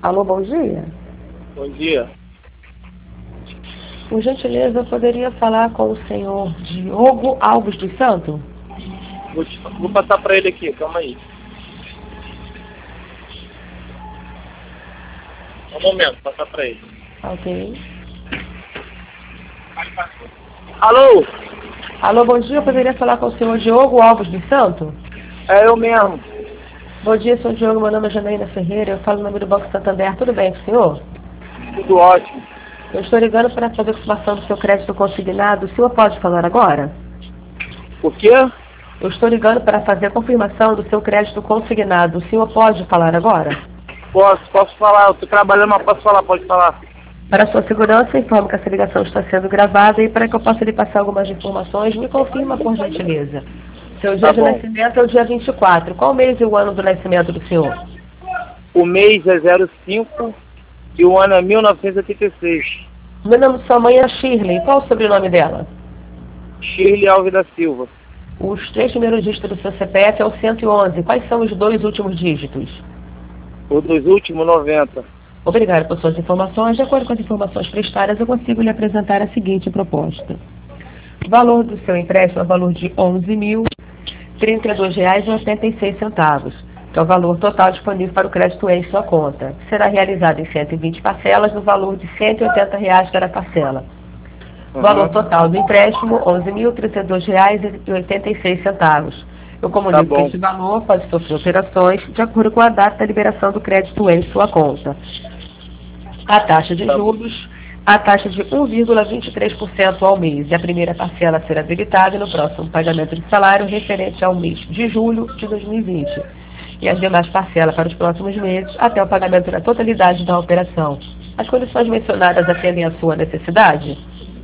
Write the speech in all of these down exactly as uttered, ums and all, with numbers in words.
Alô, bom dia. Bom dia. Por gentileza, eu poderia falar com o senhor Diogo Alves dos Santos? Vou, te- vou passar para ele aqui, calma aí. Um momento, passar para ele. Ok. Alô? Alô, bom dia. Eu poderia falar com o senhor Diogo Alves dos Santos? É eu mesmo. Bom dia, senhor Diogo. Meu nome é Janaína Ferreira. Eu falo no nome do Banco Santander. Tudo bem com o senhor? Tudo ótimo. Eu estou ligando para fazer a confirmação do seu crédito consignado. O senhor pode falar agora? O quê? Eu estou ligando para fazer a confirmação do seu crédito consignado. O senhor pode falar agora? Posso, posso falar. Eu tô trabalhando, mas posso falar, pode falar. Para sua segurança, informo que essa ligação está sendo gravada e para que eu possa lhe passar algumas informações, me confirma por gentileza. Seu dia Tá de bom. nascimento é o dia vinte e quatro. Qual mês e o ano do nascimento do senhor? O mês é zero cinco e o ano é mil novecentos e oitenta e seis. O nome de sua mãe é Shirley. Qual o sobrenome dela? Shirley Alves da Silva. Os três primeiros dígitos do seu C P F é o cento e onze. Quais são os dois últimos dígitos? O dos últimos noventa. Obrigada por suas informações. De acordo com as informações prestadas, eu consigo lhe apresentar a seguinte proposta. O valor do seu empréstimo é o valor de onze mil trinta e dois reais e oitenta e seis centavos, que é o valor total disponível para o crédito em sua conta. Será realizado em cento e vinte parcelas no valor de cento e oitenta reais cada parcela. O valor Uhum. total do empréstimo, onze mil trinta e dois reais e oitenta e seis centavos. Eu comunico Tá bom. que este valor pode sofrer alterações de acordo com a data da liberação do crédito em sua conta. A taxa de Tá bom. juros, a taxa de um vírgula vinte e três por cento ao mês, e a primeira parcela será debitada no próximo pagamento de salário referente ao mês de julho de dois mil e vinte, e as demais parcelas para os próximos meses até o pagamento da totalidade da operação. As condições mencionadas atendem à sua necessidade?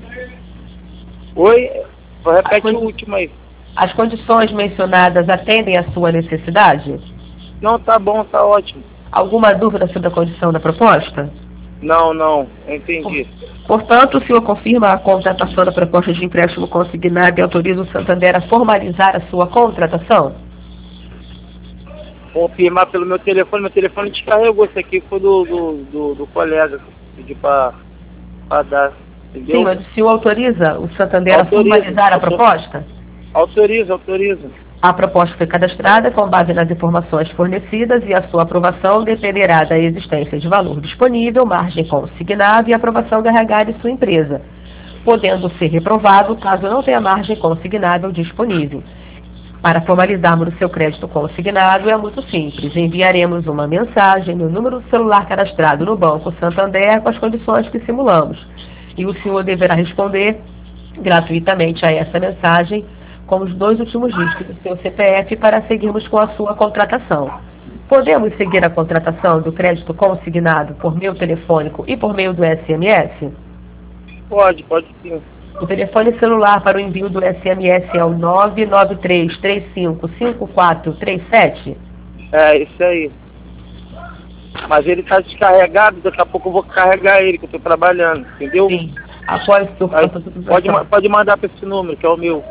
Oi? As, Repete o condi- último aí. as condições mencionadas atendem à sua necessidade? Não, tá bom, tá ótimo. Alguma dúvida sobre a condição da proposta? Não, não, eu entendi. Portanto, o senhor confirma a contratação da proposta de empréstimo consignado e autoriza o Santander a formalizar a sua contratação? Confirmar pelo meu telefone, meu telefone descarregou, esse aqui foi do, do, do, do colega que pedi pra, pra dar, entendeu? Sim, mas o senhor autoriza o Santander a Autoriza, formalizar a autor- proposta? autoriza, autoriza. A proposta foi cadastrada com base nas informações fornecidas e a sua aprovação dependerá da existência de valor disponível, margem consignada e aprovação do R H de sua empresa, podendo ser reprovado caso não tenha margem consignável disponível. Para formalizarmos o seu crédito consignado é muito simples. Enviaremos uma mensagem no número do celular cadastrado no Banco Santander com as condições que simulamos. E o senhor deverá responder gratuitamente a essa mensagem com os dois últimos dígitos do seu C P F para seguirmos com a sua contratação. Podemos seguir a contratação do crédito consignado por meio telefônico e por meio do S M S? Pode, pode sim. O telefone celular para o envio do S M S é o nove nove três três cinco cinco quatro três sete. É, isso aí. Mas ele tá descarregado, daqui a pouco eu vou carregar ele, que eu tô trabalhando, entendeu? Sim. Após o senhor Aí, faça a pode, contratação. ma- pode mandar para esse número, que é o meu.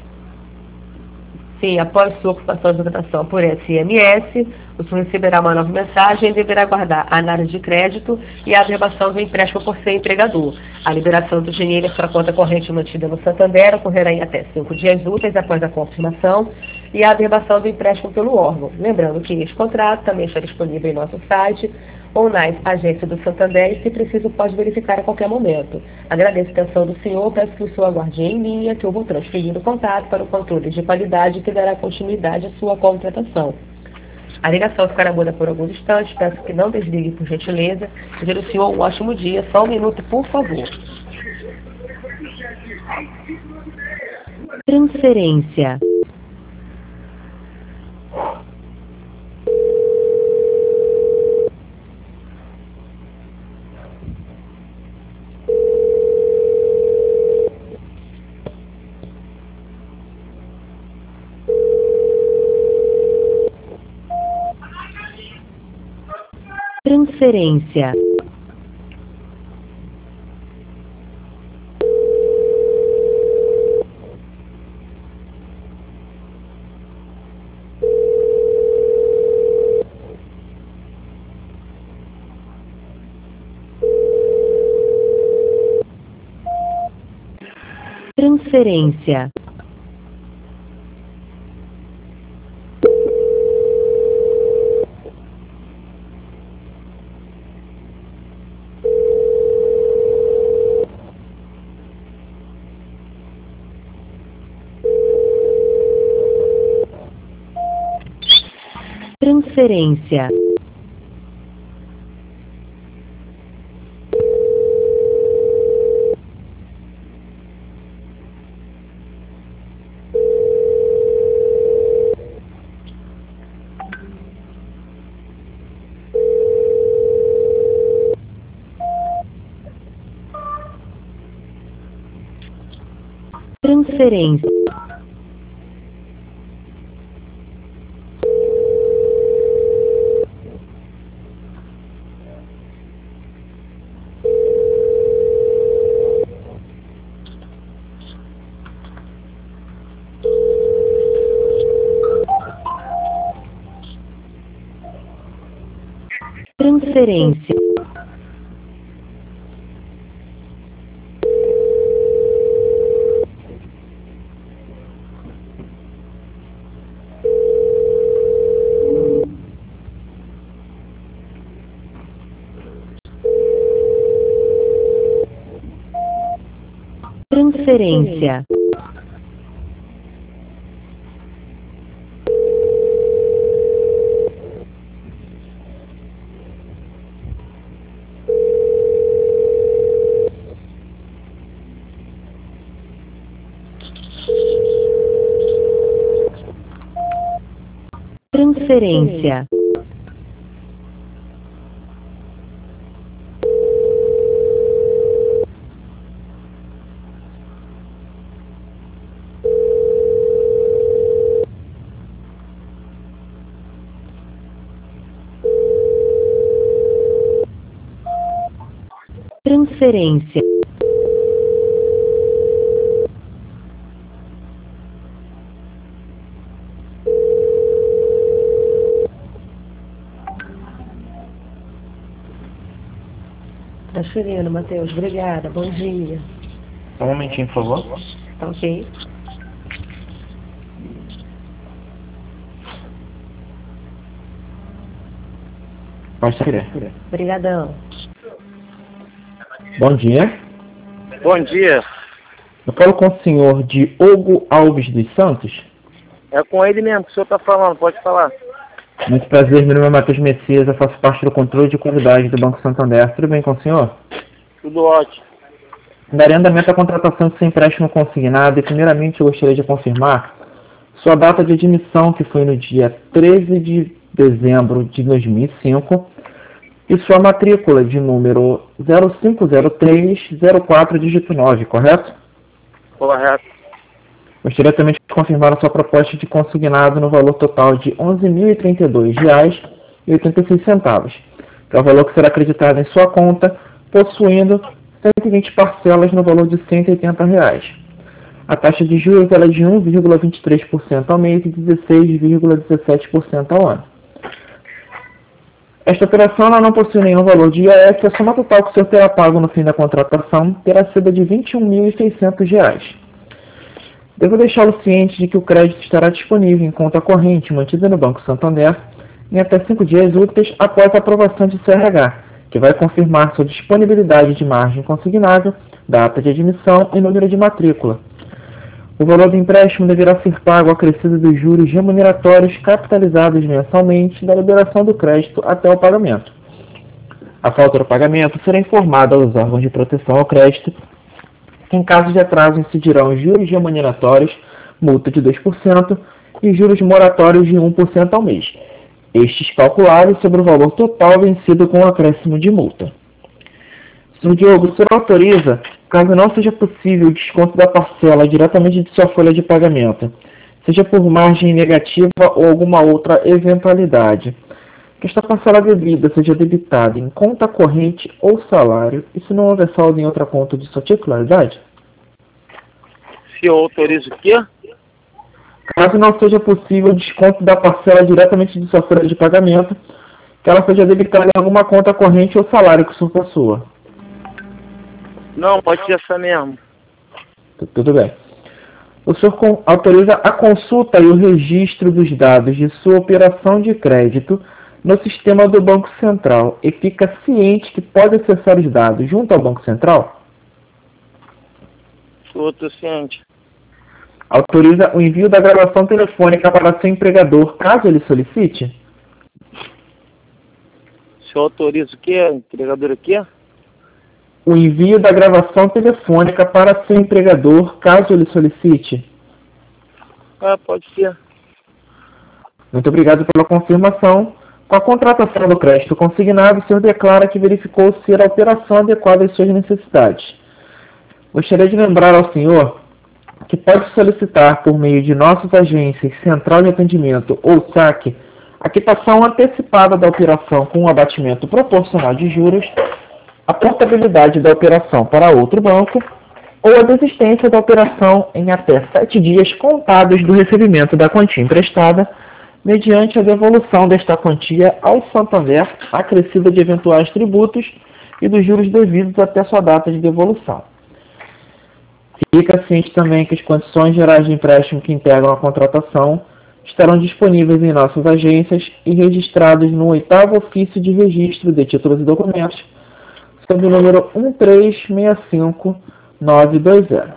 Sim, após sua ocupação de contratação por S M S, o senhor receberá uma nova mensagem e deverá aguardar a análise de crédito e a averbação do empréstimo por ser empregador. A liberação do dinheiro em sua conta corrente mantida no Santander ocorrerá em até cinco dias úteis após a confirmação e a averbação do empréstimo pelo órgão. Lembrando que este contrato também está disponível em nosso site ou nas agências do Santander e, se preciso, pode verificar a qualquer momento. Agradeço a atenção do senhor, peço que o senhor aguarde em linha, que eu vou transferir o contato para o controle de qualidade que dará continuidade à sua contratação. A ligação ficará muda por alguns instantes, peço que não desligue por gentileza. Desejo ao senhor um ótimo dia, só um minuto, por favor. Transferência. Transferência. Transferência. Transferência. Transferência. Transferência. Transferência. Transferência. Transferência. Transferindo, Matheus. Obrigada. Bom dia. Um momentinho, por favor. Tá ok. Pode ser. Obrigadão. Bom dia. Bom dia. Eu falo com o senhor Diogo Alves dos Santos. É com ele mesmo que o senhor está falando, pode falar. Muito prazer, meu nome é Matheus Messias, eu faço parte do controle de qualidade do Banco Santander. Tudo bem com o senhor? Tudo ótimo. Darei andamento à contratação de seu empréstimo consignado e primeiramente eu gostaria de confirmar sua data de admissão, que foi no dia treze de dezembro de dois mil e cinco, e sua matrícula de número zero cinco zero três zero quatro dígito nove, correto? Correto. Gostaria também de confirmar a sua proposta de consignado no valor total de onze mil e trinta e dois reais e oitenta e seis centavos, que é o valor que será acreditado em sua conta, possuindo cento e vinte parcelas no valor de cento e oitenta reais. A taxa de juros ela é de um vírgula vinte e três por cento ao mês e dezesseis vírgula dezessete por cento ao ano. Esta operação ela não possui nenhum valor de I A S, a soma total que o senhor terá pago no fim da contratação terá sido de vinte e um mil e seiscentos reais. Devo deixá-lo ciente de que o crédito estará disponível em conta corrente mantida no Banco Santander em até cinco dias úteis após a aprovação de C R H, que vai confirmar sua disponibilidade de margem consignável, data de admissão e número de matrícula. O valor do empréstimo deverá ser pago acrescido dos juros remuneratórios capitalizados mensalmente da liberação do crédito até o pagamento. A falta do pagamento será informada aos órgãos de proteção ao crédito. Em caso de atraso, incidirão juros remuneratórios, multa de dois por cento e juros moratórios de um por cento ao mês, estes calculados sobre o valor total vencido com o acréscimo de multa. senhor Diogo, o senhor autoriza, caso não seja possível o desconto da parcela diretamente de sua folha de pagamento, seja por margem negativa ou alguma outra eventualidade, que esta parcela devida seja debitada em conta corrente ou salário, e se não houver saldo em outra conta de sua titularidade? Se eu autorizo o quê? Caso não seja possível o desconto da parcela diretamente de sua folha de pagamento, que ela seja debitada em alguma conta corrente ou salário que o senhor possua. Não, pode ser essa mesmo. Tudo bem. O senhor com- autoriza a consulta e o registro dos dados de sua operação de crédito no sistema do Banco Central e fica ciente que pode acessar os dados junto ao Banco Central? Sou ciente. Autoriza o envio da gravação telefônica para seu empregador, caso ele solicite? O senhor autoriza o quê? Empregador aqui? O envio da gravação telefônica para seu empregador, caso ele solicite? Ah, pode ser. Muito obrigado pela confirmação. Com a contratação do crédito consignado, o senhor declara que verificou ser a operação adequada às suas necessidades. Gostaria de lembrar ao senhor que pode solicitar por meio de nossas agências, Central de Atendimento ou S A C, a quitação antecipada da operação com um abatimento proporcional de juros, a portabilidade da operação para outro banco ou a desistência da operação em até sete dias contados do recebimento da quantia emprestada, mediante a devolução desta quantia ao Santander, acrescida de eventuais tributos e dos juros devidos até sua data de devolução. Fica ciente também que as condições gerais de empréstimo que integram a contratação estarão disponíveis em nossas agências e registrados no oitavo ofício de registro de títulos e documentos, sob o número um três seis cinco nove dois zero.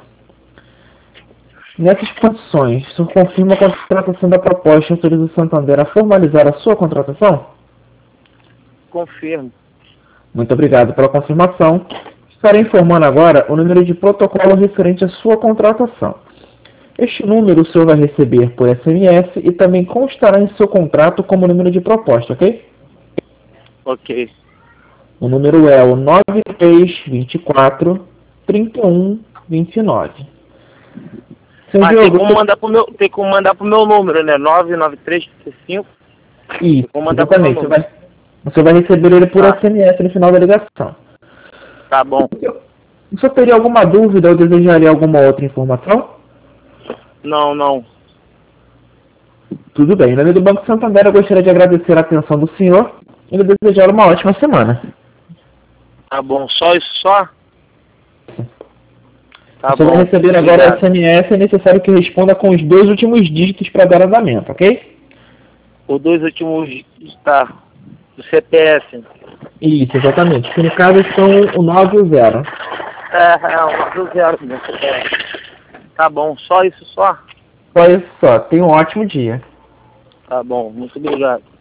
Nessas condições, o senhor confirma a contratação da proposta e autoriza o Santander a formalizar a sua contratação? Confirmo. Muito obrigado pela confirmação. Estarei informando agora o número de protocolo referente à sua contratação. Este número o senhor vai receber por S M S e também constará em seu contrato como número de proposta, ok? Ok. O número é o nove três dois quatro, três um dois nove. Senhor Ah, tem Diogo, como mandar pro meu, tem como mandar pro meu número, né? nove nove três cinco. Isso, Vou mandar pro exatamente. meu Você vai, você vai receber ele por Ah. S M S no final da ligação. Tá bom. O senhor teria alguma dúvida ou desejaria alguma outra informação? Não, não. Tudo bem. Em nome do Banco Santander, eu gostaria de agradecer a atenção do senhor e lhe desejar uma ótima semana. Tá bom. Só isso só? Tá Você bom. vai receber agora Obrigado. o S M S, é necessário que responda com os dois últimos dígitos para dar andamento, ok? Os dois últimos, tá. Do C P F. Isso, exatamente. Que no caso são o nove e o zero. É, é, um do zero do C P F. Tá bom. Só isso só? Só isso só. Tenha um ótimo dia. Tá bom. Muito obrigado.